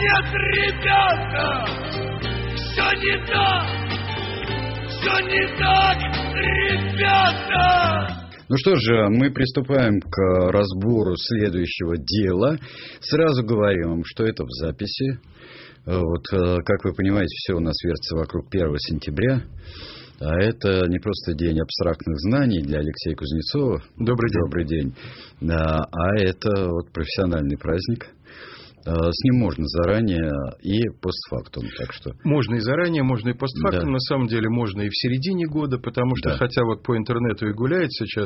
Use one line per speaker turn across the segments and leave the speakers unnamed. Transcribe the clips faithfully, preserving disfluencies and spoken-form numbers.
Нет, ребята, все не так, все не так, ребята.
Ну что же, мы приступаем к разбору следующего дела. Сразу говорим вам, что это в записи. Вот, как вы понимаете, все у нас вертится вокруг первого сентября. А это не просто день абстрактных знаний для Алексея Кузнецова.
Добрый день.
Добрый день. А это вот профессиональный праздник. С ним можно заранее и постфактум, так что...
Можно и заранее, можно и постфактум.
Да.
На самом деле можно и в середине года, потому что,
да.
хотя вот по интернету и гуляет сейчас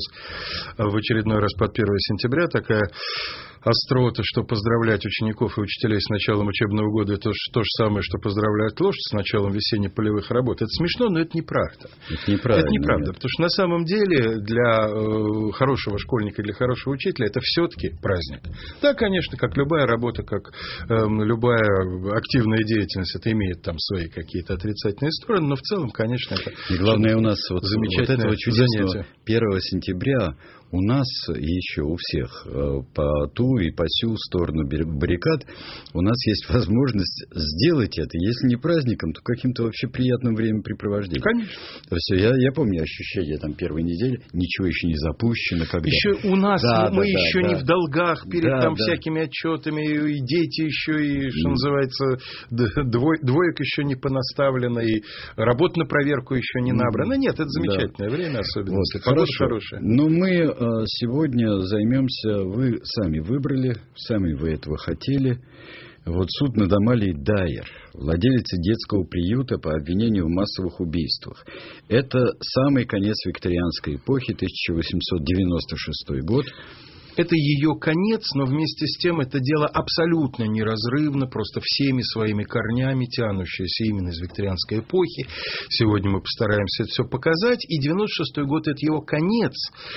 в очередной раз под первого сентября такая острота, что поздравлять учеников и учителей с началом учебного года, это то же самое, что поздравлять лошадь с началом весенне-полевых работ. Это смешно, но это неправда.
Это неправда.
Это неправда, потому что на самом деле для э, хорошего школьника, для хорошего учителя это все-таки праздник. Да, конечно, как любая работа, как э, любая активная деятельность, это имеет там свои какие-то отрицательные стороны, но в целом, конечно, это
и главное у нас вот,
замечательное
вот этого чудесного
занятие.
первого сентября у нас и еще у всех по ту и по сю сторону баррикад у нас есть возможность сделать это, если не праздником, то каким-то вообще приятным времяпрепровождением.
Конечно.
То есть я, я помню ощущение там первой недели, ничего еще не запущено. Когда...
Еще у нас,
да,
мы
да,
еще
да,
не
да.
в долгах перед
да,
там
да.
всякими отчетами, и дети еще, и, что mm. называется, двой, двоек еще не понаставлено, и работ на проверку еще не набрано. Нет, это замечательное да. время, особенно
вот,
если погода
хорошо.
хорошая.
Но мы сегодня займемся, вы сами выбрали, сами вы этого хотели. Вот суд над Амалией Дайер, владелицей детского приюта по обвинению в массовых убийствах. Это самый конец викторианской эпохи, тысяча восемьсот девяносто шестой год.
Это ее конец, но вместе с тем это дело абсолютно неразрывно, просто всеми своими корнями тянущееся именно из викторианской эпохи. Сегодня мы постараемся это все показать. И девяносто шестой год – это его конец,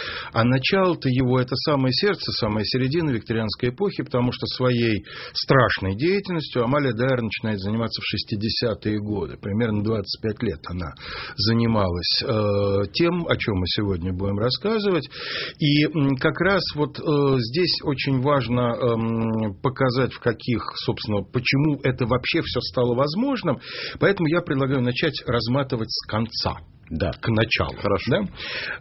а начало-то его – это самое сердце, самая середина викторианской эпохи, потому что своей страшной деятельностью Амалия Дайер начинает заниматься в шестидесятые годы. Примерно двадцать пять лет она занималась э, тем, о чем мы сегодня будем рассказывать. И как раз вот здесь очень важно эм, показать, в каких, собственно, почему это вообще все стало возможным. Поэтому я предлагаю начать разматывать с конца.
Да.
К началу.
Хорошо.
Да?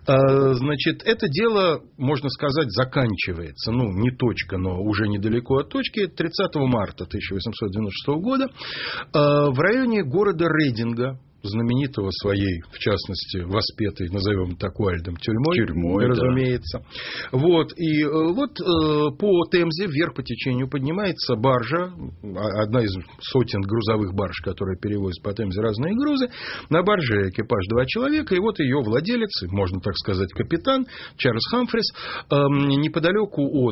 А, значит, это дело, можно сказать, заканчивается. Ну, не точка, но уже недалеко от точки. тридцатого марта тысяча восемьсот девяносто шестого года а, в районе города Рейдинга, знаменитого своей, в частности, воспетой, назовем так, Уайльдом, тюрьмой,
тюрьмой
разумеется. Да. Вот, и вот по Темзе вверх по течению поднимается баржа, одна из сотен грузовых барж, которые перевозят по Темзе разные грузы. На барже экипаж два человека, и вот ее владелец, можно так сказать, капитан Чарльз Хамфрис, неподалеку от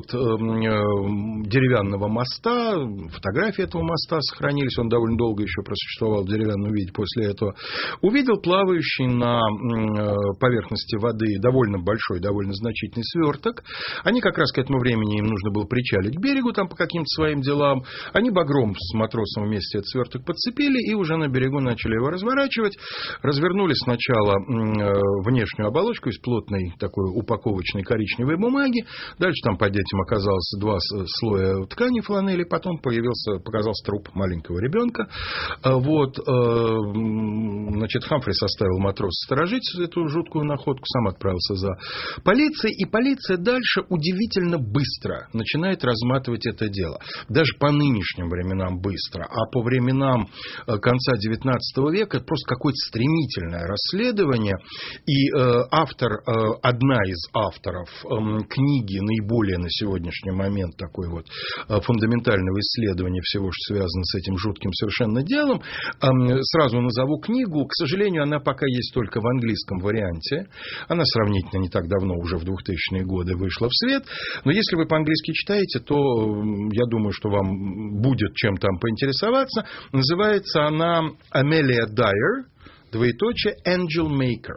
деревянного моста, фотографии этого моста сохранились, он довольно долго еще просуществовал в деревянном виде после этого, увидел плавающий на поверхности воды довольно большой, довольно значительный сверток. Они как раз к этому времени, им нужно было причалить к берегу там по каким-то своим делам. Они багром с матросом вместе этот сверток подцепили и уже на берегу начали его разворачивать. Развернули сначала внешнюю оболочку из плотной такой упаковочной коричневой бумаги. Дальше там под этим оказалось два слоя ткани фланели. Потом появился, показался труп маленького ребенка. Вот... Значит, Хамфрис оставил матроса сторожить эту жуткую находку, сам отправился за полицией, и полиция дальше удивительно быстро начинает разматывать это дело. Даже по нынешним временам быстро, а по временам конца девятнадцатого века это просто какое-то стремительное расследование, и э, автор, э, одна из авторов э, книги, наиболее на сегодняшний момент такой вот э, фундаментального исследования всего, что связано с этим жутким совершенно делом, э, сразу назову книгу. К сожалению, она пока есть только в английском варианте. Она сравнительно не так давно, уже в двухтысячные годы, вышла в свет. Но если вы по-английски читаете, то я думаю, что вам будет чем там поинтересоваться. Называется она Амалия Дайер, двоеточие, Angel Maker.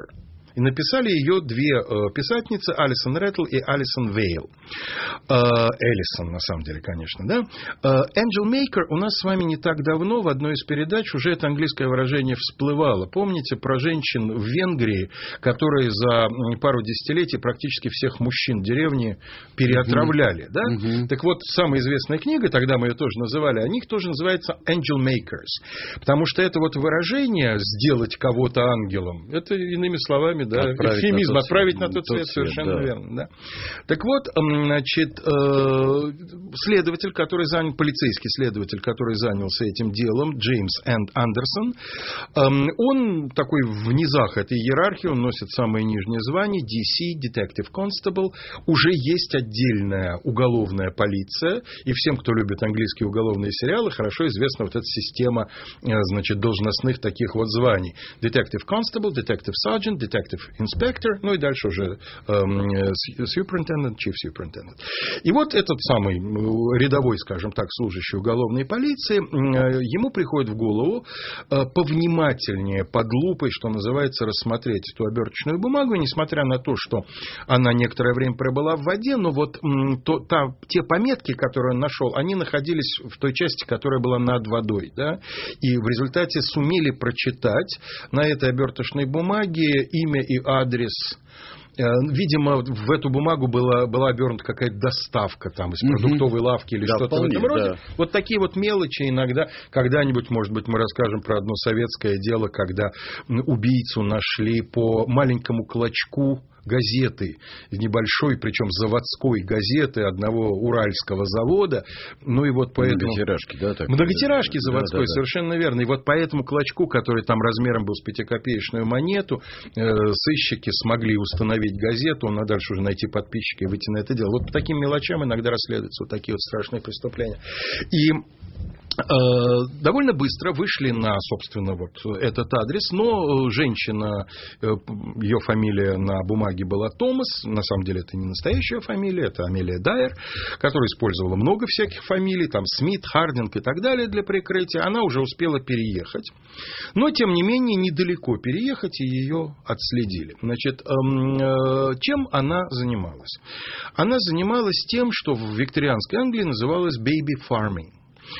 И написали ее две э, писательницы, Алисон Реттл и Алисон Вейл. Э, Эллисон, на самом деле, конечно, да. Angel Maker у нас с вами не так давно в одной из передач уже это английское выражение всплывало. Помните про женщин в Венгрии, которые за пару десятилетий практически всех мужчин деревни переотравляли, uh-huh. да? Uh-huh. Так вот, самая известная книга, тогда мы ее тоже называли, о них тоже называется Angel Makers. Потому что это вот выражение «сделать кого-то ангелом», это, иными словами, да, отправить эвфемизм, на отправить на тот свет, свет совершенно да. верно. Да. Так вот, значит, следователь, который занял, полицейский следователь, который занялся этим делом, Джеймс Энд Андерсон, он такой в низах этой иерархии, он носит самое нижнее звание, ди си, Detective Constable, уже есть отдельная уголовная полиция, и всем, кто любит английские уголовные сериалы, хорошо известна вот эта система, значит, должностных таких вот званий. Detective Constable, Detective Sergeant, Detective Inspector, ну и дальше уже эм, Superintendent, Chief Superintendent. И вот этот самый рядовой, скажем так, служащий уголовной полиции, э, ему приходит в голову э, повнимательнее, под лупой, что называется, рассмотреть эту оберточную бумагу, и несмотря на то, что она некоторое время пробыла в воде, но вот м, то, та, те пометки, которые он нашел, они находились в той части, которая была над водой, да, и в результате сумели прочитать на этой оберточной бумаге имя и адрес. Видимо, в эту бумагу была, была обернута какая-то доставка там, из продуктовой лавки или да, что-то вполне, в этом роде. Да. Вот такие вот мелочи иногда. Когда-нибудь, может быть, мы расскажем про одно советское дело, когда убийцу нашли по маленькому клочку газеты, небольшой, причем заводской газеты одного уральского завода. Ну и вот поэтому...
Многотиражки, да? Так
Многотиражки да, заводской, да, да, совершенно
да.
верно. И вот по этому клочку, который там размером был с пятикопеечную монету, э, сыщики смогли установить газету, а дальше уже найти подписчика и выйти на это дело. Вот по таким мелочам иногда расследуются вот такие вот страшные преступления. И довольно быстро вышли на, собственно, вот этот адрес, но женщина, ее фамилия на бумаге была Томас, на самом деле это не настоящая фамилия, это Амелия Дайер, которая использовала много всяких фамилий, там Смит, Хардинг и так далее для прикрытия, она уже успела переехать, но, тем не менее, недалеко переехать, и ее отследили. Значит, чем она занималась? Она занималась тем, что в викторианской Англии называлось baby farming.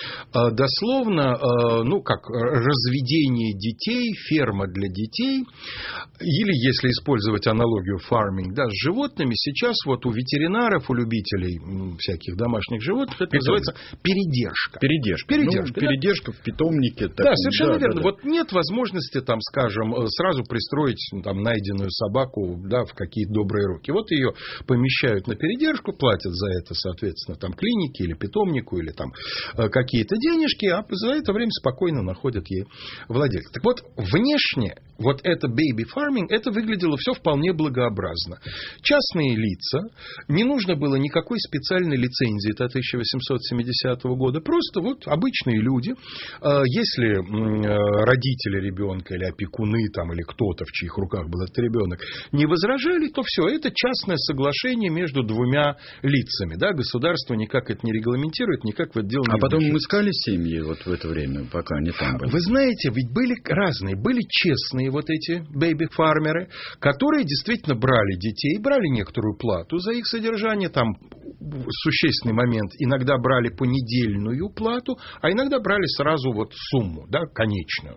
Дословно, ну, как разведение детей, ферма для детей, или, если использовать аналогию фарминг, да, с животными, сейчас вот у ветеринаров, у любителей всяких домашних животных это Питомник. Называется передержка.
Передержка.
Передержка,
ну, да? передержка в питомнике.
Да, таком, совершенно да, верно. Да, да. Вот нет возможности, там, скажем, сразу пристроить там, найденную собаку, да, в какие-то добрые руки. Вот ее помещают на передержку, платят за это, соответственно, там, клинике или питомнику, или там какие-то денежки, а за это время спокойно находят ей владельца. Так вот, внешне вот это baby farming, это выглядело все вполне благообразно. Частные лица, не нужно было никакой специальной лицензии до тысяча восемьсот семидесятого года, просто вот обычные люди, если родители ребенка или опекуны там, или кто-то, в чьих руках был этот ребенок, не возражали, то все, это частное соглашение между двумя лицами. Да? Государство никак это не регламентирует, никак в это дело не
А потом мы искали семьи вот в это время, пока они там были.
Вы знаете, ведь были разные. Были честные вот эти бэйби-фармеры, которые действительно брали детей, брали некоторую плату за их содержание. Там существенный момент. Иногда брали понедельную плату, а иногда брали сразу вот сумму, да, конечную.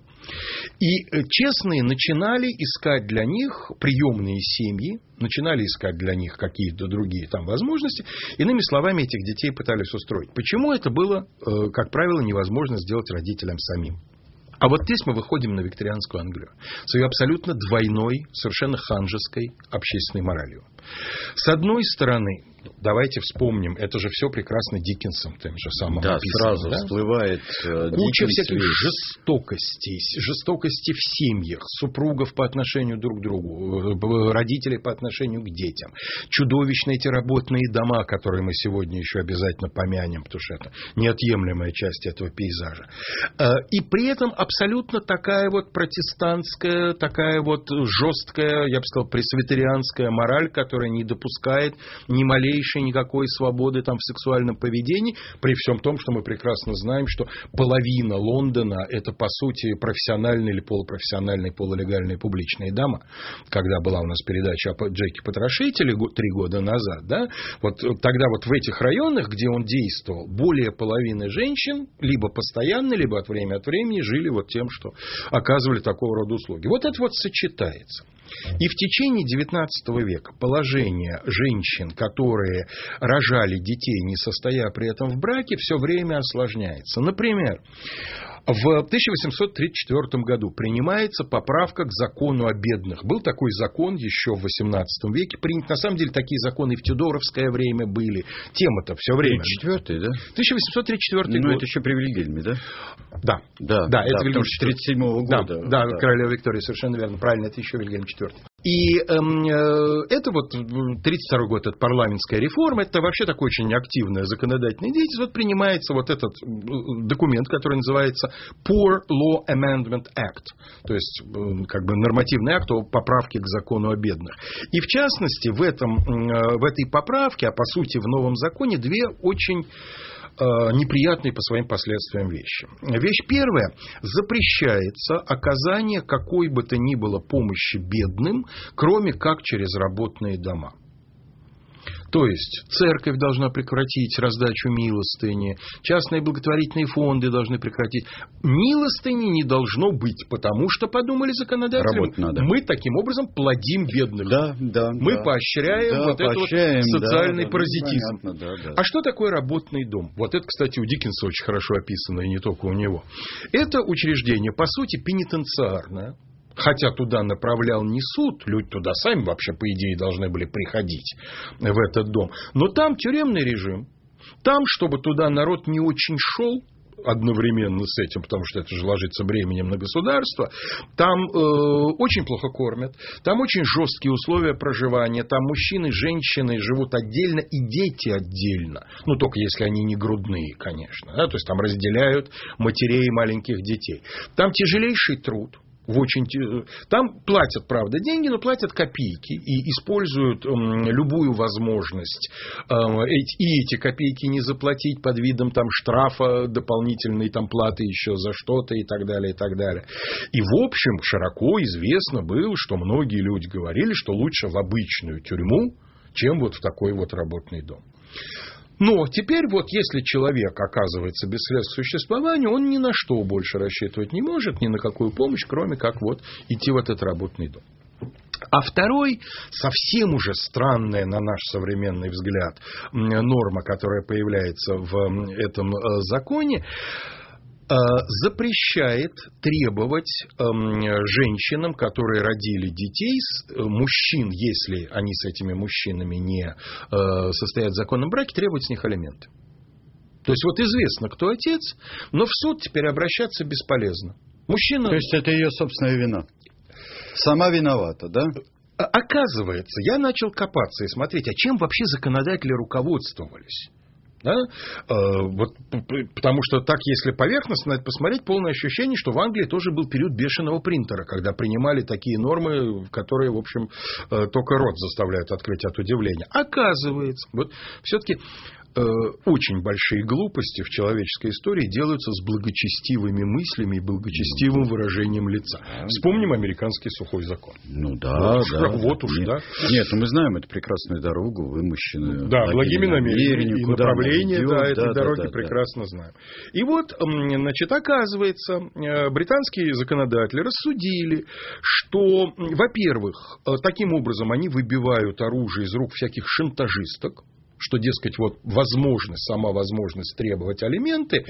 И честные начинали искать для них приемные семьи, начинали искать для них какие-то другие там возможности. Иными словами, этих детей пытались устроить. Почему это было, как правило, невозможно сделать родителям самим? А вот здесь мы выходим на викторианскую Англию с ее абсолютно двойной, совершенно ханжеской общественной моралью. С одной стороны, давайте вспомним, это же все прекрасно Диккенсом тем же самым
да,
описано.
Сразу да, сразу всплывает
э, куча всяких вещь. жестокостей, жестокости в семьях, супругов по отношению друг к другу, родителей по отношению к детям, чудовищные эти работные дома, которые мы сегодня еще обязательно помянем, потому что это неотъемлемая часть этого пейзажа. И при этом абсолютно такая вот протестантская, такая вот жесткая, я бы сказал, пресвитерианская мораль, которая не допускает ни малейшего малейшей никакой свободы там в сексуальном поведении, при всем том, что мы прекрасно знаем, что половина Лондона — это, по сути, профессиональные или полупрофессиональные, полулегальные публичные дома. Когда была у нас передача о Джеке Потрошителе три года назад, да, вот тогда вот в этих районах, где он действовал, более половины женщин либо постоянно, либо от времени от времени жили вот тем, что оказывали такого рода услуги. Вот это вот сочетается. И в течение девятнадцатого века положение женщин, которые рожали детей, не состоя при этом в браке, все время осложняется. Например, в тысяча восемьсот тридцать четвёртом году принимается поправка к закону о бедных. Был такой закон еще в восемнадцатом веке принят. На самом деле, такие законы и в Тюдоровское время были. Тема-то все время.
тридцать четвёртый, да?
тысяча восемьсот тридцать четвёртый
Ну,
год.
это еще при Вильгельме, да?
Да.
Да,
да,
да,
это Вильгельм
что тридцать седьмого года.
Да, да,
да,
королева Виктория, совершенно верно. Правильно, это еще Вильгельм четвёртый. И эм, э, это вот тридцать второй год, это парламентская реформа, это вообще такая очень активная законодательная деятельность. Вот принимается вот этот документ, который называется Poor Law Amendment Act, то есть э, как бы нормативный акт о поправке к закону о бедных. И в частности в, этом, э, в этой поправке, а по сути в новом законе, две очень неприятные по своим последствиям вещи. Вещь первая. Запрещается оказание какой бы то ни было помощи бедным, кроме как через работные дома. То есть церковь должна прекратить раздачу милостыни, частные благотворительные фонды должны прекратить. Милостыни не должно быть, потому что, подумали законодатели, мы таким образом плодим бедных.
Да, да,
мы
да.
поощряем
да,
вот
поощряем,
этот вот социальный
да,
паразитизм.
Да, да, да.
А что такое работный дом? Вот это, кстати, у Диккенса очень хорошо описано, и не только у него. Это учреждение, по сути, пенитенциарное. Хотя туда направлял не суд, люди туда сами вообще, по идее, должны были приходить в этот дом. Но там тюремный режим. Там, чтобы туда народ не очень шел одновременно с этим, потому что это же ложится бременем на государство, там э, очень плохо кормят, там очень жесткие условия проживания, там мужчины, женщины живут отдельно и дети отдельно. Ну, только если они не грудные, конечно. Да? То есть там разделяют матерей и маленьких детей. Там тяжелейший труд. В очень... Там платят, правда, деньги, но платят копейки и используют м, любую возможность э, и эти копейки не заплатить под видом там, штрафа, дополнительной там, платы еще за что-то и так далее, и так далее. И, в общем, широко известно было, что многие люди говорили, что лучше в обычную тюрьму, чем вот в такой вот работный дом. Но теперь вот если человек оказывается без средств к существованию, он ни на что больше рассчитывать не может, ни на какую помощь, кроме как вот идти в этот работный дом. А второй, совсем уже странная на наш современный взгляд норма, которая появляется в этом законе, запрещает требовать женщинам, которые родили детей, мужчин, если они с этими мужчинами не состоят в законном браке, требовать с них алименты. То есть вот известно, кто отец, но в суд теперь обращаться бесполезно. Мужчина...
То есть это ее собственная вина. Сама виновата, да?
Оказывается, я начал копаться и смотреть, а чем вообще законодатели руководствовались. Да? Вот, потому что так, если поверхностно посмотреть, полное ощущение, что в Англии тоже был период бешеного принтера, когда принимали такие нормы, которые, в общем, только рот заставляют открыть от удивления. Оказывается, вот все-таки очень большие глупости в человеческой истории делаются с благочестивыми мыслями и благочестивым выражением лица. Вспомним американский сухой закон.
Ну да,
вот,
да.
Вот уж,
нет,
да.
Нет, ну мы знаем эту прекрасную дорогу, вымощенную.
Да, благими намерениями. И направление
идет,
да, этой
да,
дороги
да, да,
прекрасно да. знаем. И вот, значит, оказывается, британские законодатели рассудили, что, во-первых, таким образом они выбивают оружие из рук всяких шантажисток, что, дескать, вот возможность, сама возможность требовать алименты,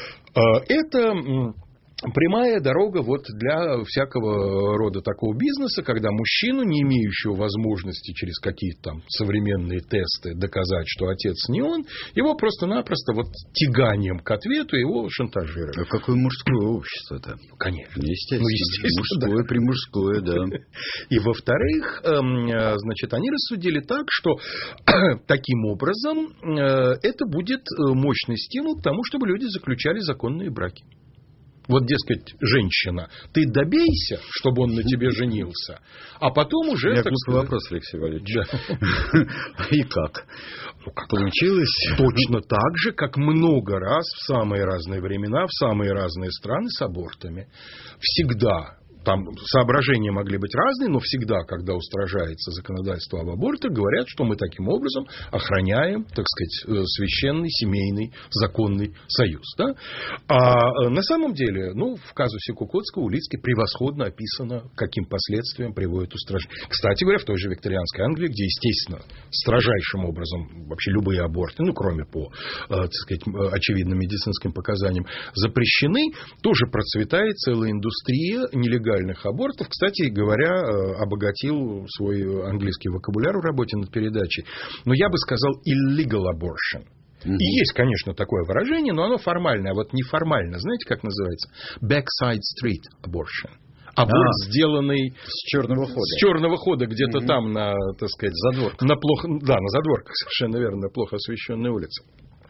это прямая дорога вот для всякого рода такого бизнеса, когда мужчину, не имеющего возможности через какие-то там современные тесты доказать, что отец не он, его просто-напросто вот тяганием к ответу его шантажируют.
А какое мужское общество-то?
Конечно.
Естественно.
Ну, естественно,
мужское, да. Примужское, да.
И, во-вторых, значит, они рассудили так, что таким образом это будет мощный стимул к тому, чтобы люди заключали законные браки. Вот, дескать, женщина, ты добейся, чтобы он на тебе женился, а потом уже...
У меня
так
глупый
сказать...
вопрос, Алексей Валерьевич. Да. И как? Ну, как получилось?
Точно так же, как много раз в самые разные времена, в самые разные страны с абортами. Всегда. Там соображения могли быть разные, но всегда, когда устражается законодательство об абортах, говорят, что мы таким образом охраняем, так сказать, священный, семейный, законный союз. Да? А на самом деле, ну, в казусе Кукотского у Улицкой превосходно описано, каким последствиям приводит устражение. Кстати говоря, в той же викторианской Англии, где, естественно, строжайшим образом вообще любые аборты, ну, кроме по, так сказать, очевидным медицинским показаниям, запрещены, тоже процветает целая индустрия нелегальных абортов. Кстати говоря, обогатил свой английский вокабуляр в работе над передачей. Но я бы сказал illegal abortion. Mm-hmm. И есть, конечно, такое выражение, но оно формальное. А вот неформально, знаете, как называется? Backside street abortion. Аборт, а, сделанный
с черного хода.
С черного хода, где-то mm-hmm. там на, так сказать, задворках. На плохо, да, на задворках, совершенно верно, на плохо освещенной улице.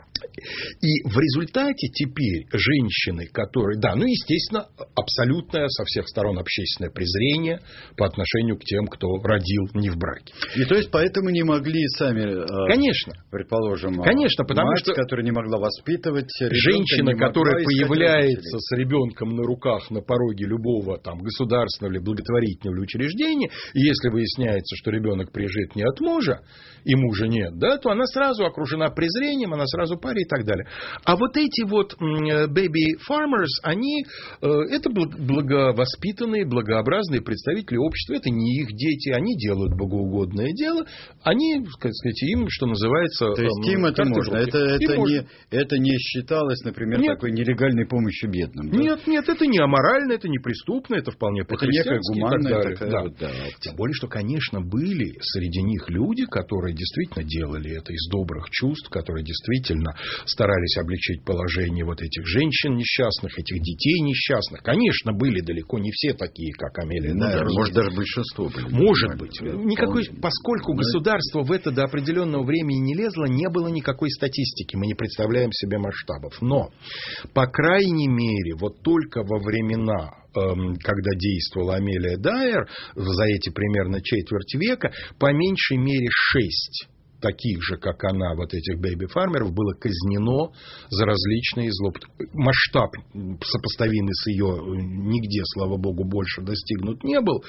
И в результате теперь женщины, которые... Да, ну, естественно, абсолютное со всех сторон общественное презрение по отношению к тем, кто родил не в браке.
И то есть, поэтому не могли сами...
Конечно.
Предположим,
Конечно, потому
мать,
что...
которая не могла воспитывать ребенка,
женщина, которая появляется с ребенком на руках на пороге любого там государственного или благотворительного учреждения, и если выясняется, что ребенок прижит не от мужа, и мужа нет, да, то она сразу окружена презрением, она сразу паре и так далее. А вот эти вот baby farmers, они, это благовоспитанные, благообразные представители общества, это не их дети, они делают богоугодное дело, они, так сказать, им, что называется...
То есть им это можно, это, это, не, можно. Это не считалось, например, нет. такой нелегальной помощью бедным. Да?
Нет, нет, это не аморально, это не преступно, это вполне по-христиански.
Это некая гуманная такая
да.
вот, да.
Тем более, что, конечно, были среди них люди, которые действительно делали это из добрых чувств, которые действительно старались облегчить положение вот этих женщин несчастных, этих детей несчастных. Конечно, были далеко не все такие, как Амелия.
Да, ну, может, даже большинство были.
Может быть. Никакой, поскольку да. государство в это до определенного времени не лезло, не было никакой статистики. Мы не представляем себе масштабов. Но, по крайней мере, вот только во времена, когда действовала Амелия Дайер, за эти примерно четверть века, по меньшей мере шесть таких же, как она, вот этих бэйби-фармеров, было казнено за различные злоупотребления. Масштаб, сопоставимый с ее, нигде, слава богу, больше достигнут не был.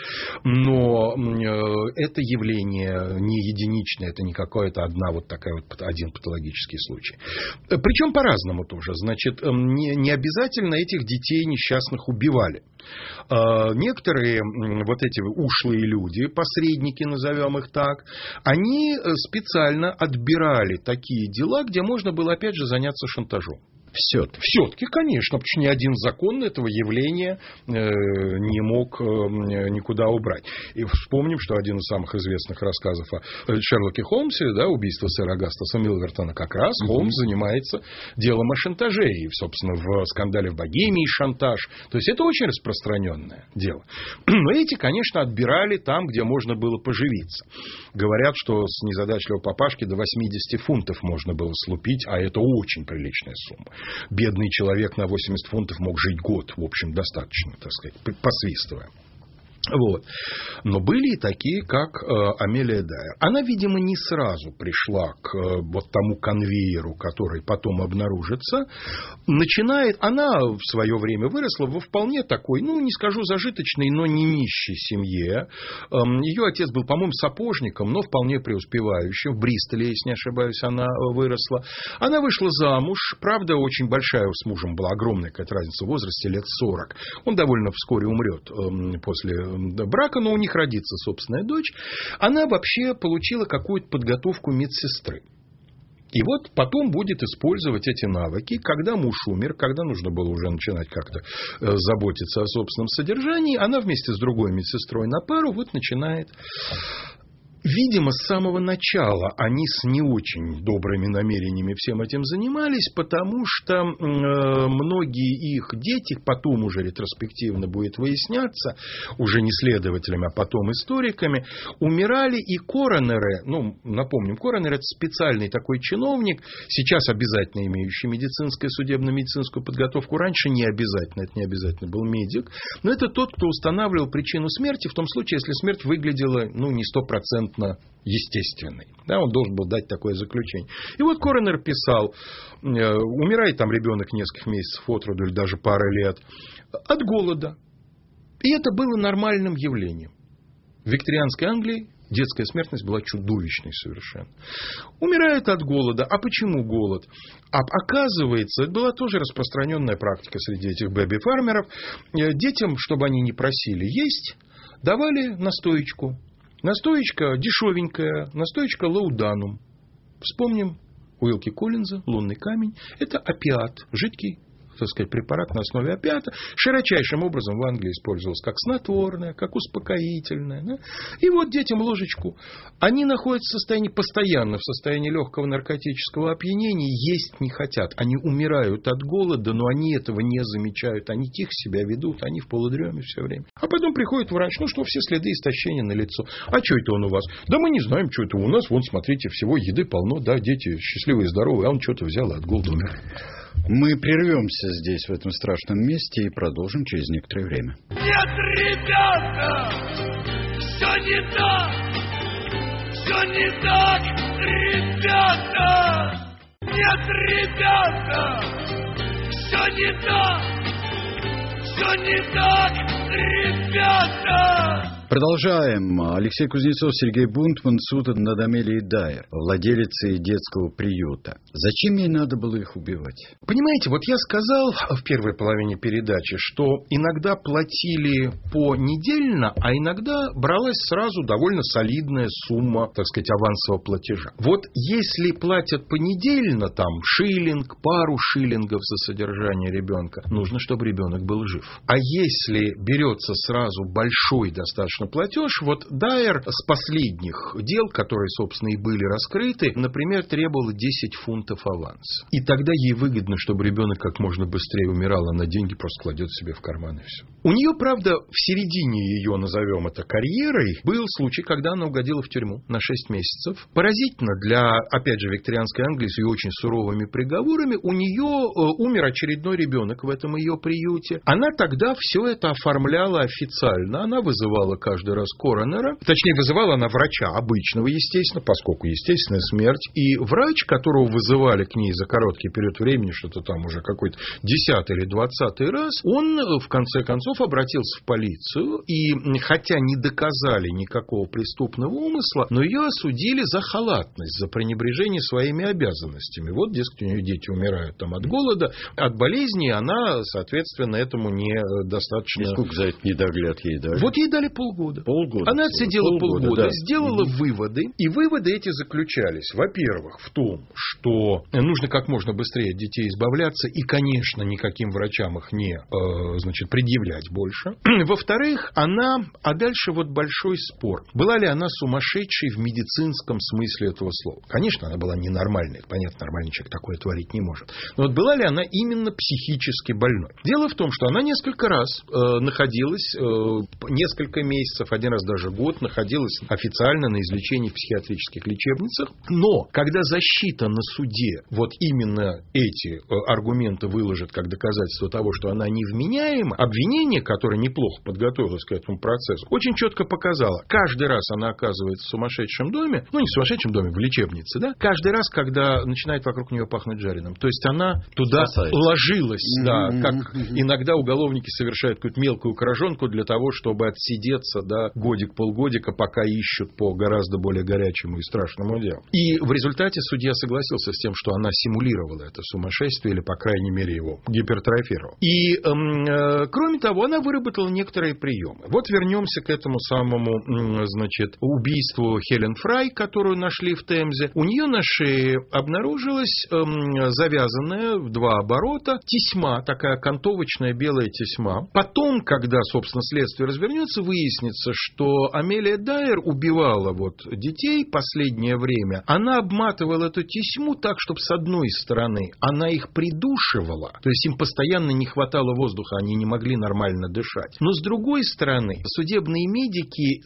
Но это явление не единичное, это не какое-то одна вот такая вот, один патологический случай. Причем по-разному тоже. Значит, не, не обязательно этих детей несчастных убивали. Некоторые вот эти ушлые люди, посредники, назовем их так, они специально отбирали такие дела, где можно было, опять же, заняться шантажом.
Все-таки.
Все-таки, конечно, потому что ни один закон этого явления э, не мог э, никуда убрать. И вспомним, что один из самых известных рассказов о Шерлоке Холмсе, да, убийство сэра Агастаса Милвертона, как раз mm-hmm. Холмс занимается делом о шантаже. И, собственно, в скандале в Богемии шантаж. То есть, это очень распространенное дело. Но эти, конечно, отбирали там, где можно было поживиться. Говорят, что с незадачливого папашки до восемьдесят фунтов можно было слупить, а это очень приличная сумма. Бедный человек на восемьдесят фунтов мог жить год, в общем, достаточно, так сказать, посвистывая. Вот. Но были и такие, как э, Амелия Дайер. Она, видимо, не сразу пришла к э, вот тому конвейеру, который потом обнаружится. Начинает, она в свое время выросла во вполне такой, ну, не скажу зажиточной, но не нищей семье. Э, ее отец был, по-моему, сапожником, но вполне преуспевающим. В Бристоле, если не ошибаюсь, она выросла. Она вышла замуж, правда, очень большая с мужем была, огромная какая-то разница в возрасте, лет сорок. Он довольно вскоре умрет э, после брака, но у них родится собственная дочь. Она вообще получила какую-то подготовку медсестры. И вот потом будет использовать эти навыки, когда муж умер, когда нужно было уже начинать как-то заботиться о собственном содержании, она вместе с другой медсестрой на пару вот начинает Видимо, с самого начала они с не очень добрыми намерениями всем этим занимались, потому что э, многие их дети, потом уже ретроспективно будет выясняться, уже не следователями, а потом историками, умирали, и коронеры, ну, напомним, коронер – это специальный такой чиновник, сейчас обязательно имеющий медицинскую, судебно-медицинскую подготовку, раньше не обязательно, это не обязательно был медик, но это тот, кто устанавливал причину смерти в том случае, если смерть выглядела, ну, не стопроцентно естественной. Да, он должен был дать такое заключение. И вот коронер писал, э, умирает там ребенок нескольких месяцев от роду или даже пары лет от голода. И это было нормальным явлением. В викторианской Англии детская смертность была чудовищной совершенно. Умирают от голода. А почему голод? А оказывается, это была тоже распространенная практика среди этих бэби-фармеров. Детям, чтобы они не просили есть, давали настоечку. Настоечка дешевенькая, настоечка лауданум. Вспомним Уилки Коллинза, «Лунный камень». Это опиат, жидкий, так сказать, препарат на основе опиата. Широчайшим образом в Англии использовался как снотворное, как успокоительное. Да? И вот детям ложечку. Они находятся в состоянии, постоянно в состоянии легкого наркотического опьянения, есть не хотят. Они умирают от голода, но они этого не замечают. Они тихо себя ведут, они в полудреме все время. А потом приходит врач, ну что, все следы истощения на лицо. А что это он у вас? Да мы не знаем, что это у нас. Вон, смотрите, всего еды полно, да, дети счастливые и здоровые, а он что-то взял и от голода умер.
Мы прервемся здесь, в этом страшном месте, и продолжим через некоторое время.
Нет, ребята, все не так, все не так, ребята. Нет, ребята, все не так, все не так, ребята.
Продолжаем. Алексей Кузнецов, Сергей Бунтман, суд над Амелией Дайер, владелицей детского приюта. Зачем ей надо было их убивать?
Понимаете, вот я сказал в первой половине передачи, что иногда платили понедельно, а иногда бралась сразу довольно солидная сумма, так сказать, авансового платежа. Вот если платят понедельно, там, шиллинг, пару шиллингов за содержание ребенка, нужно, чтобы ребенок был жив. А если берется сразу большой достаточно платеж, вот Дайер с последних дел, которые, собственно, и были раскрыты, например, требовала десять фунтов аванса. И тогда ей выгодно, чтобы ребенок как можно быстрее умирал, она деньги просто кладет себе в карман и все. У нее, правда, в середине ее, назовем это, карьерой, был случай, когда она угодила в тюрьму на шесть месяцев. Поразительно для, опять же, викторианской Англии с ее очень суровыми приговорами, у нее э, умер очередной ребенок в этом ее приюте. Она тогда все это оформляла официально. Она вызывала каждый раз коронера. Точнее, вызывала она врача обычного, естественно, поскольку естественная смерть. И врач, которого вызывали к ней за короткий период времени, что-то там уже какой-то десятый или двадцатый раз, он в конце концов обратился в полицию. И хотя не доказали никакого преступного умысла, но ее осудили за халатность, за пренебрежение своими обязанностями. Вот, дескать, у нее дети умирают там от голода, от болезни, она, соответственно, этому недостаточно...
И сколько за это недогляд ей дали?
Вот ей дали полгода.
Полгода.
Она отсидела полгода, полгода да. сделала угу. выводы. И выводы эти заключались, во-первых, в том, что нужно как можно быстрее от детей избавляться. И, конечно, никаким врачам их не э, значит, предъявлять больше. Во-вторых, она... А дальше вот большой спор. Была ли она сумасшедшей в медицинском смысле этого слова? Конечно, она была ненормальной. Понятно, нормальный человек такое творить не может. Но вот была ли она именно психически больной? Дело в том, что она несколько раз э, находилась, э, несколько месяцев, один раз даже год, находилась официально на излечении в психиатрических лечебницах. Но, когда защита на суде вот именно эти э, аргументы выложит как доказательство того, что она невменяема, обвинение, которое неплохо подготовилось к этому процессу, очень четко показало. Каждый раз она оказывается в сумасшедшем доме, ну не в сумасшедшем доме, в лечебнице, да, каждый раз, когда начинает вокруг нее пахнуть жареным. То есть она туда Спасается. ложилась, mm-hmm. да, как mm-hmm. иногда уголовники совершают какую-то мелкую кражонку для того, чтобы отсидеться, да, годик-полгодика, пока ищут по гораздо более горячему и страшному делу. И в результате судья согласился с тем, что она симулировала это сумасшествие, или, по крайней мере, его гипертрофировала. И, э, кроме того, она выработала некоторые приемы. Вот вернемся к этому самому, э, значит, убийству Хелен Фрай, которую нашли в Темзе. У нее на шее обнаружилась э, завязанная в два оборота тесьма, такая окантовочная белая тесьма. Потом, когда, собственно, следствие развернется, выяснится, выяснится, что Амелия Дайер убивала вот детей последнее время. Она обматывала эту тесьму так, чтобы с одной стороны она их придушивала, то есть им постоянно не хватало воздуха, они не могли нормально дышать. Но с другой стороны, судебные медики,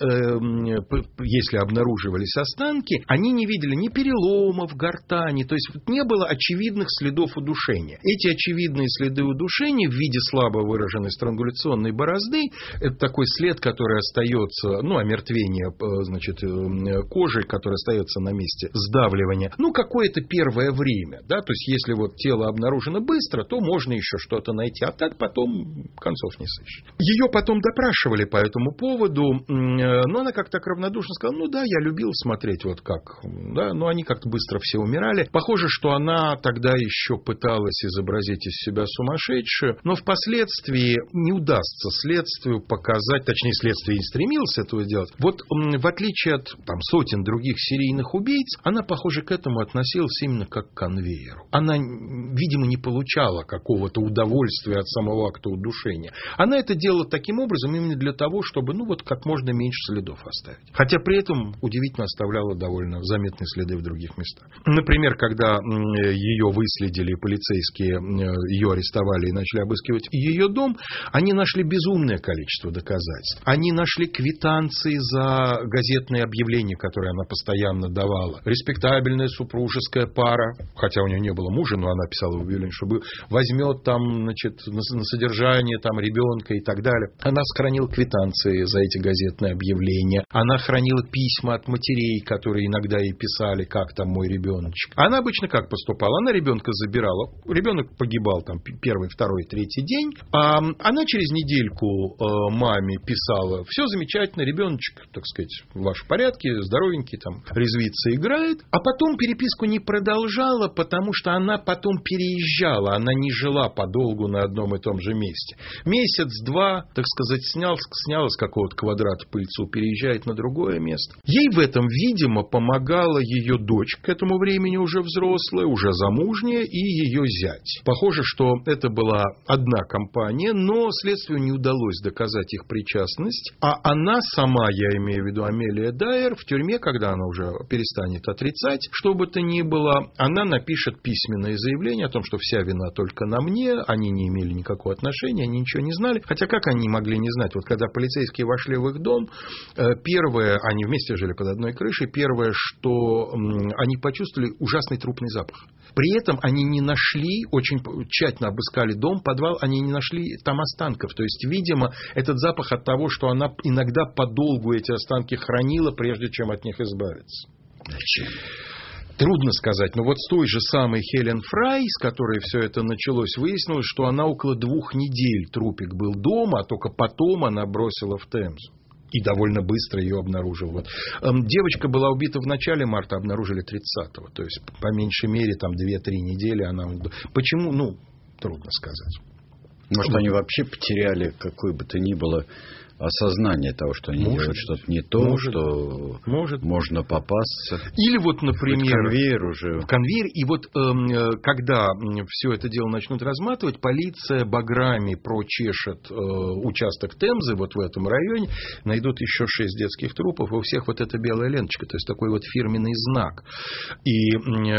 э, если обнаруживались останки, они не видели ни переломов гортани, то есть не было очевидных следов удушения. Эти очевидные следы удушения в виде слабо выраженной странгуляционной борозды, это такой след, который остается, ну, омертвение, значит, кожи, который остается на месте сдавливания, ну, какое-то первое время, да, то есть если вот тело обнаружено быстро, то можно еще что-то найти, а так потом концов не сыщешь. Ее потом допрашивали по этому поводу, но она как-то так равнодушно сказала, ну да, я любил смотреть вот как, да, но они как-то быстро все умирали. Похоже, что она тогда еще пыталась изобразить из себя сумасшедшую, но впоследствии не удастся следствию показать, точнее, следствие и стремилось этого делать. Вот в отличие от там, сотен других серийных убийц, она, похоже, к этому относилась именно как к конвейеру. Она, видимо, не получала какого-то удовольствия от самого акта удушения. Она это делала таким образом именно для того, чтобы, ну, вот как можно меньше следов оставить. Хотя при этом удивительно оставляла довольно заметные следы в других местах. Например, когда ее выследили, полицейские ее арестовали и начали обыскивать ее дом, они нашли безумное количество доказательств. Они нашли квитанции за газетные объявления, которые она постоянно давала. Респектабельная супружеская пара, хотя у нее не было мужа, но она писала в объявлении, чтобы возьмет там, значит, на содержание там ребенка и так далее. Она сохранила квитанции за эти газетные объявления. Она хранила письма от матерей, которые иногда ей писали, как там мой ребеночек. Она обычно как поступала? Она ребенка забирала. Ребенок погибал там первый, второй, третий день. А она через недельку э, маме писала: все замечательно, ребеночек, так сказать, в вашем порядке, здоровенький, там, резвится, играет. А потом переписку не продолжала, потому что она потом переезжала. Она не жила подолгу на одном и том же месте. Месяц-два, так сказать, снял, сняла с какого-то квадрата пыльцу, переезжает на другое место. Ей в этом, видимо, помогала ее дочь, к этому времени уже взрослая, уже замужняя, и ее зять. Похоже, что это была одна компания, но следствию не удалось доказать их причастность. А она сама, я имею в виду Амелия Дайер, в тюрьме, когда она уже перестанет отрицать, что бы то ни было, она напишет письменное заявление о том, что вся вина только на мне, они не имели никакого отношения, они ничего не знали. Хотя как они могли не знать? Вот когда полицейские вошли в их дом, первое, они вместе жили под одной крышей, первое, что они почувствовали, ужасный трупный запах. При этом они не нашли, очень тщательно обыскали дом, подвал, они не нашли там останков. То есть, видимо, этот запах от того, что она иногда подолгу эти останки хранила, прежде чем от них избавиться.
Зачем?
Трудно сказать, но вот с той же самой Хелен Фрай, с которой все это началось, выяснилось, что она около двух недель трупик был дома, а только потом она бросила в Темзу. И довольно быстро ее обнаружил. Вот. Девочка была убита в начале марта, обнаружили тридцатого. То есть, по меньшей мере, там две-три недели она... Почему? Ну, трудно сказать.
Может, вот. Они вообще потеряли какое бы то ни было осознание того, что они может, делают что-то не то, может, что может. Можно попасться.
Или вот, например...
В конвейер уже.
В конвейер. И вот э, когда все это дело начнут разматывать, полиция баграми прочешет э, участок Темзы вот в этом районе, найдут еще шесть детских трупов, и у всех вот эта белая ленточка, то есть такой вот фирменный знак. И,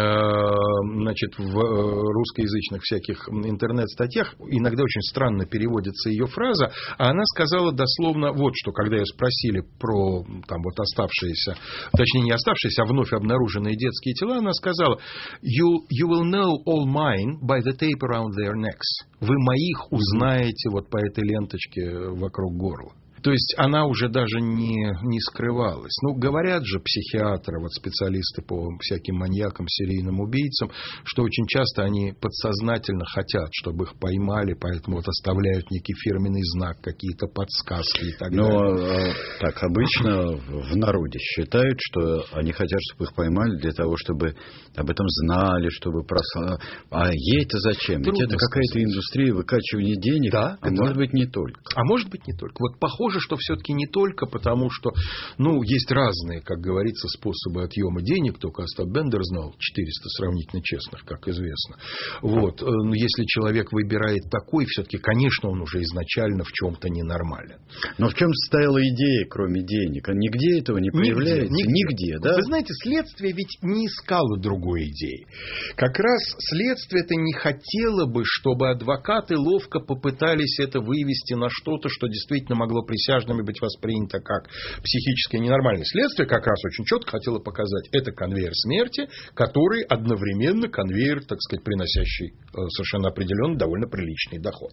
э, значит, в русскоязычных всяких интернет-статьях иногда очень странно переводится ее фраза, а она сказала дословно вот что, когда ее спросили про там вот оставшиеся, точнее не оставшиеся, а вновь обнаруженные детские тела, она сказала: you, you will know all mine by the tape around their necks. Вы моих узнаете вот по этой ленточке вокруг горла. То есть она уже даже не, не скрывалась. Ну, говорят же психиатры, вот специалисты по всяким маньякам, серийным убийцам, что очень часто они подсознательно хотят, чтобы их поймали, поэтому вот оставляют некий фирменный знак, какие-то подсказки и так
Но,
далее.
Но так обычно в народе считают, что они хотят, чтобы их поймали для того, чтобы об этом знали, чтобы прос... А ей-то зачем? Трудно Ведь это какая-то индустрия выкачивания денег, да, а это... может быть не только.
А может быть не только. Вот похоже, похоже, что все-таки не только потому, что, ну, есть разные, как говорится, способы отъема денег, только Остап Бендер знал четыреста сравнительно честных, как известно. Вот. Но если человек выбирает такой, все-таки, конечно, он уже изначально в чем-то ненормален.
Но в чем состояла идея, кроме денег? А нигде этого не появляется?
Нигде, нигде.
Нигде, да?
Вы знаете, следствие ведь не искало другой идеи. Как раз следствие-то не хотело бы, чтобы адвокаты ловко попытались это вывести на что-то, что действительно могло присяжными быть воспринято как психически ненормальное. Следствие как раз очень четко хотело показать, это конвейер смерти, который одновременно конвейер, так сказать, приносящий совершенно определенно довольно приличный доход.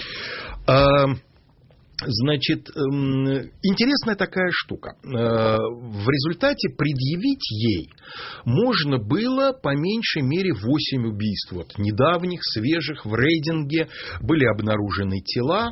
Значит, интересная такая штука. В результате предъявить ей можно было по меньшей мере восемь убийств. Вот, недавних, свежих, в Рейдинге были обнаружены тела.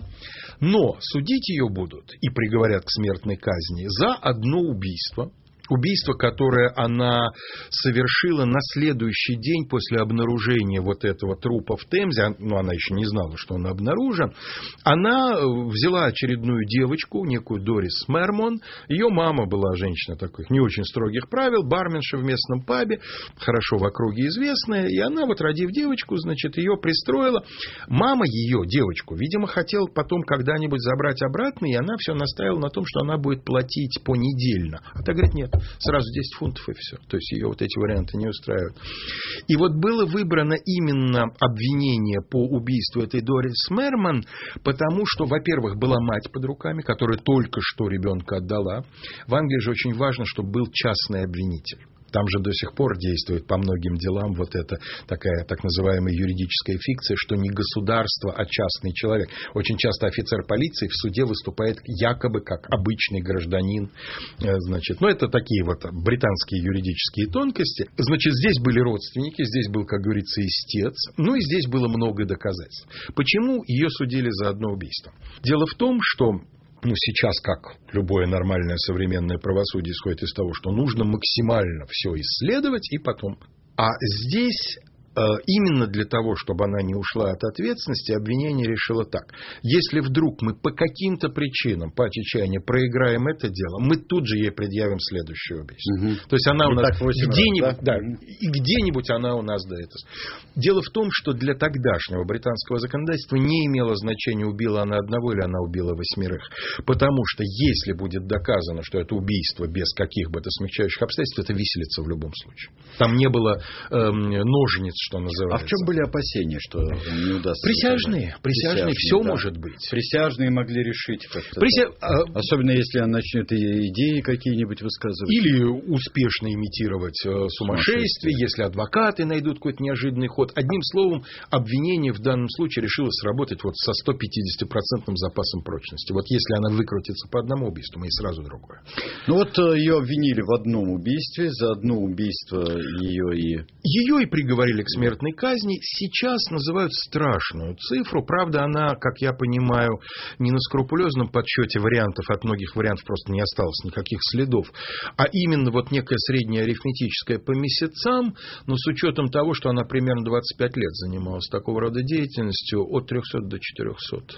Но судить ее будут и приговорят к смертной казни за одно убийство. Убийство, которое она совершила на следующий день после обнаружения вот этого трупа в Темзе, ну, она еще не знала, что он обнаружен, она взяла очередную девочку, некую Дорис Мермон. Ее мама была женщина таких не очень строгих правил, барменша в местном пабе, хорошо в округе известная, и она, вот родив девочку, значит, ее пристроила. Мама ее, девочку, видимо, хотела потом когда-нибудь забрать обратно, и она все настаивала на том, что она будет платить понедельно. А та говорит, нет, сразу десять фунтов и все. То есть ее вот эти варианты не устраивают. И вот было выбрано именно обвинение по убийству этой Дорис Мермон, потому что, во-первых, была мать под руками, которая только что ребенка отдала. В Англии же очень важно, чтобы был частный обвинитель. Там же до сих пор действует по многим делам вот эта такая так называемая юридическая фикция, что не государство, а частный человек. Очень часто офицер полиции в суде выступает якобы как обычный гражданин. Значит, ну, это такие вот британские юридические тонкости. Значит, здесь были родственники, здесь был, как говорится, истец. Ну, и здесь было много доказательств. Почему ее судили за одно убийство? Дело в том, что ну, сейчас, как любое нормальное современное правосудие, исходит из того, что нужно максимально все исследовать и потом. А здесь именно для того, чтобы она не ушла от ответственности, обвинение решило так. Если вдруг мы по каким-то причинам, по отчаянию, проиграем это дело, мы тут же ей предъявим следующее убийство. Угу. То есть она у нас где-нибудь, да? Да, и где-нибудь она у нас до этого. Дело в том, что для тогдашнего британского законодательства не имело значения, убила она одного или она убила восьмерых. Потому что если будет доказано, что это убийство без каких бы то смягчающих обстоятельств, это виселица в любом случае. Там не было эм, ножниц, что называется.
А в чем были опасения, что не удастся?
Присяжные. Присяжные, Присяжные все да. может быть.
Присяжные могли решить как-то.
Прися...
Особенно если она начнет идеи какие-нибудь высказывать.
Или успешно имитировать сумасшествие, сумасшествие, если адвокаты найдут какой-то неожиданный ход. Одним словом, обвинение в данном случае решило сработать вот со сто пятьдесят процентов запасом прочности. Вот если она выкрутится по одному убийству, мы и сразу другое.
Ну вот ее обвинили в одном убийстве, за одно убийство ее и...
Ее и приговорили к смертной казни. Сейчас называют страшную цифру. Правда, она, как я понимаю, не на скрупулезном подсчете вариантов, от многих вариантов просто не осталось никаких следов, а именно вот некая средняя арифметическая по месяцам, но с учетом того, что она примерно двадцать пять лет занималась такого рода деятельностью, от трехсот до четырехсот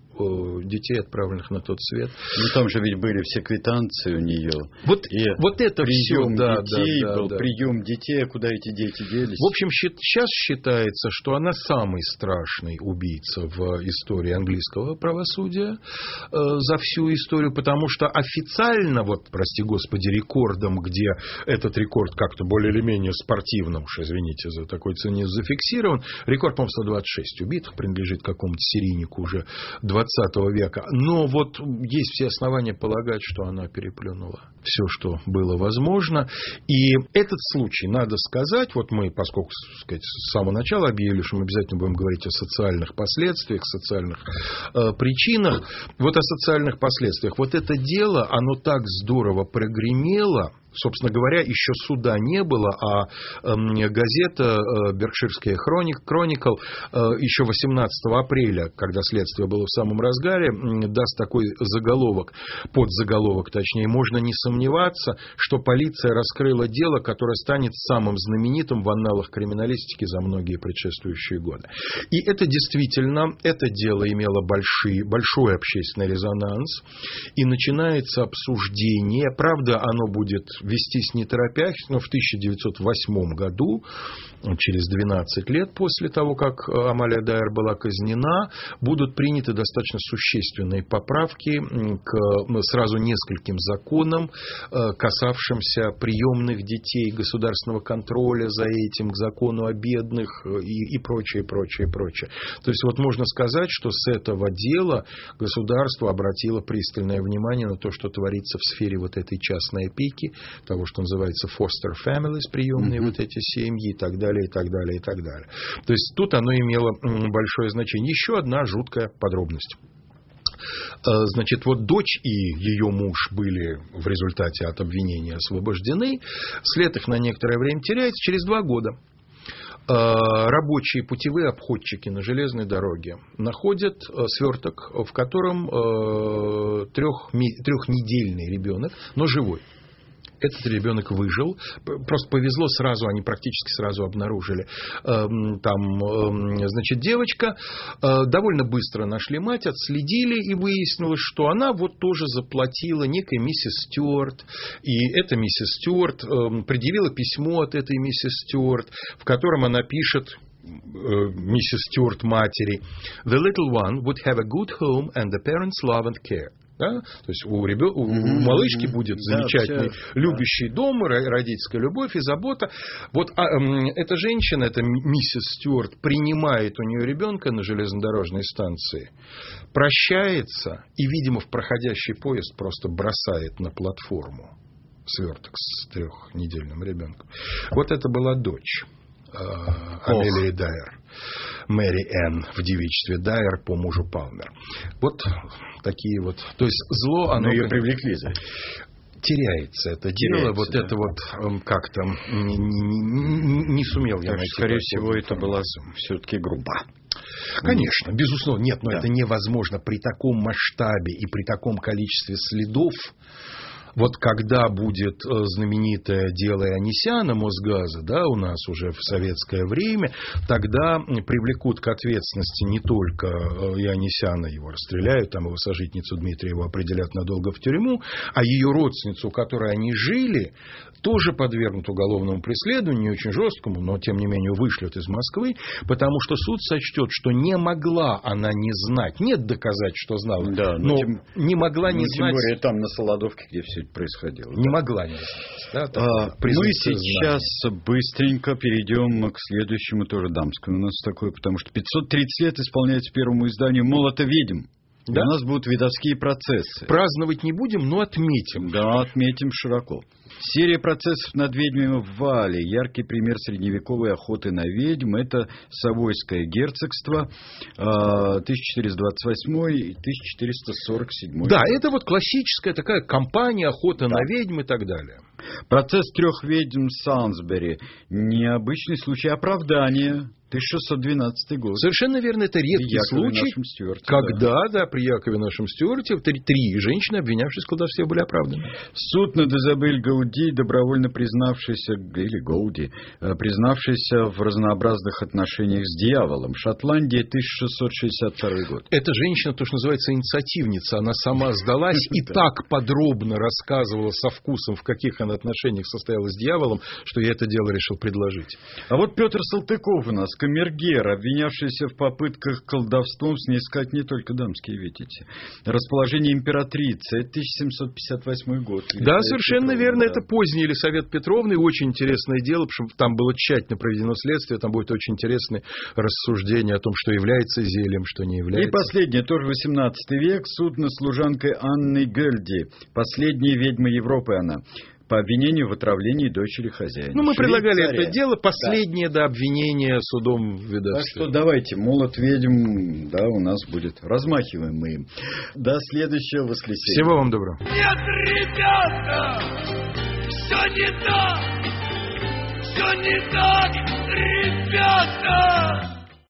детей, отправленных на тот свет.
Ну, там же ведь были все квитанции у нее.
Вот, вот это
прием
все, да,
детей,
да, да,
был
да.
прием детей, а куда эти дети делись?
В общем, сейчас считается, что она самый страшный убийца в истории английского правосудия э, за всю историю, потому что официально, вот, прости господи, рекордом, где этот рекорд как-то более или менее спортивно, уж извините за такой цинизм, зафиксирован, рекорд, по-моему, сто двадцать шесть убитых, принадлежит какому-то серийнику уже двадцатого века. Но вот есть все основания полагать, что она переплюнула все, что было возможно. И этот случай, надо сказать, вот мы, поскольку, так сказать, с самого начала объявили, что мы обязательно будем говорить о социальных последствиях, социальных э, причинах, вот о социальных последствиях. Вот это дело, оно так здорово прогремело, Собственно говоря, еще суда не было, а газета «Беркширская Кроникл» еще восемнадцатого апреля, когда следствие было в самом разгаре, даст такой заголовок, подзаголовок точнее, можно не сомневаться, что полиция раскрыла дело, которое станет самым знаменитым в анналах криминалистики за многие предшествующие годы. И это действительно, это дело имело большой, большой общественный резонанс, и начинается обсуждение, правда, оно будет вестись не торопясь, но в тысяча девятьсот восьмом году, через двенадцать лет после того, как Амалия Дайер была казнена, будут приняты достаточно существенные поправки к сразу нескольким законам, касавшимся приемных детей, государственного контроля за этим, к закону о бедных и, и прочее, прочее, прочее. То есть, вот можно сказать, что с этого дела государство обратило пристальное внимание на то, что творится в сфере вот этой частной опеки, того, что называется foster families, приемные mm-hmm. вот эти семьи и так далее, и так далее, и так далее. То есть, тут оно имело большое значение. Еще одна жуткая подробность. Значит, вот дочь и ее муж были в результате от обвинения освобождены. След их на некоторое время теряется. Через два года рабочие путевые обходчики на железной дороге находят сверток, в котором трех, трехнедельный ребенок, но живой. Этот ребенок выжил, просто повезло сразу, они практически сразу обнаружили. Там, значит, девочка, довольно быстро нашли мать, отследили, и выяснилось, что она вот тоже заплатила некой миссис Стюарт, и эта миссис Стюарт предъявила письмо от этой миссис Стюарт, в котором она пишет, миссис Стюарт матери: «The little one would have a good home and the parents' love and care». Да? То есть у, ребё... у малышки будет замечательный, да, любящий дом, родительская любовь и забота. Вот а, э, эта женщина, эта миссис Стюарт, принимает у нее ребенка на железнодорожной станции, прощается и, видимо, в проходящий поезд просто бросает на платформу сверток с трехнедельным ребенком. Вот это была дочь э, Амелии Дайер. Мэри Энн в девичестве Дайер по мужу Палмер. Вот такие вот. То есть зло, оно...
Но ее привлекли за
теряется это теряется, дело. Вот да. Это вот как-то не, не, не сумел я
так,
найти.
Скорее всего, это было все-таки грубо.
Конечно, безусловно. Нет, но да. Это невозможно при таком масштабе и при таком количестве следов. Вот когда будет знаменитое дело Ионисяна, Мосгаза, да, у нас уже в советское время, тогда привлекут к ответственности не только Ионисяна, его расстреляют, там его сожительницу Дмитриеву определят надолго в тюрьму, а ее родственницу, у которой они жили, тоже подвергнут уголовному преследованию, не очень жесткому, но тем не менее вышлют из Москвы, потому что суд сочтет, что не могла она не знать, нет доказать, что знала,
да,
но, но
тем,
не могла не
ну,
знать.
Тем более там на Солодовке, где все это происходило.
Не да. могла не знать. Да,
а, мы сейчас знания. Быстренько перейдем к следующему, тоже дамскому у нас такое, потому что пятьсот тридцать лет исполняется первому изданию «Молота ведьм». Да? У нас будут видовские процессы.
Праздновать не будем, но отметим.
Да, отметим широко. Серия процессов над ведьмами в Вале. Яркий пример средневековой охоты на ведьм. Это Савойское герцогство, тысяча четыреста двадцать восьмой и тысяча четыреста сорок седьмой.
Да, это вот классическая такая кампания охота да. на ведьм и так далее.
Процесс трех ведьм Сансбери. Необычный случай оправдания. тысяча шестьсот двенадцатый год.
Совершенно верно, это редкий случай,
Стюарте,
когда, да. да, при Якове нашем Стюарте три, три женщины, обвинявшись в колдовстве, были оправданы.
Суд над Изабель Гауди, добровольно признавшийся, или Гауди, признавшийся в разнообразных отношениях с дьяволом. Шотландия, тысяча шестьсот шестьдесят второй год.
Эта женщина, то, что называется, инициативница. Она сама сдалась и так подробно рассказывала со вкусом, в каких она отношениях состояла с дьяволом, что я это дело решил предложить.
А вот Петр Салтыков у нас, камергер, обвинявшийся в попытках колдовством снискать не только дамские, видите. Расположение императрицы, это тысяча семьсот пятьдесят восьмой год.
Да, совершенно Петровна, верно, да. Это поздний Елисавет Петровны, очень интересное дело, потому что там было тщательно проведено следствие, там будет очень интересное рассуждение о том, что является зельем, что не является.
И последнее, тоже восемнадцатый век, суд над служанкой Анной Гельди, последняя ведьма Европы она. По обвинению в отравлении дочери хозяина.
Ну, мы предлагали это дело, последнее да. до обвинения судом в ведовстве.
Так что давайте, молот ведьм, да, у нас будет. Размахиваем мы им. До следующего воскресенья.
Всего вам доброго.
Нет, ребята, все все не так, все не так, ребята.